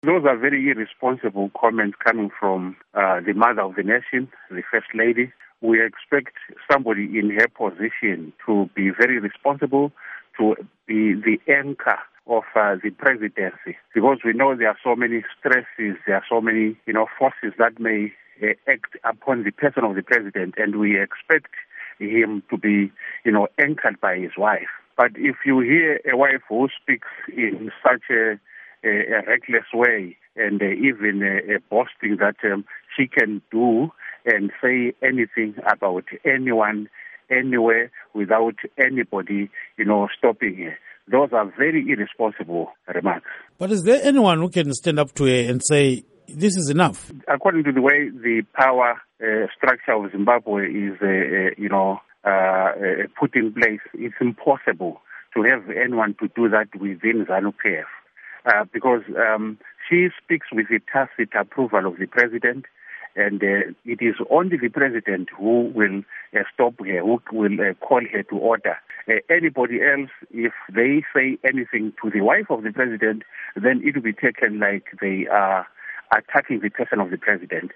Those are very irresponsible comments coming from the mother of the nation, the First Lady. We expect somebody in her position to be very responsible, to be the anchor of the presidency, because we know there are so many stresses, there are so many forces that may act upon the person of the president, and we expect him to be anchored by his wife. But if you hear a wife who speaks in such a reckless way and even boasting that she can do and say anything about anyone, anywhere, without anybody, stopping her, those are very irresponsible remarks. But is there anyone who can stand up to her and say, this is enough? According to the way the power structure of Zimbabwe is, put in place, it's impossible to have anyone to do that within ZANU-PF. Because she speaks with the tacit approval of the president, and it is only the president who will stop her, who will call her to order. Anybody else, if they say anything to the wife of the president, then it will be taken like they are attacking the person of the president.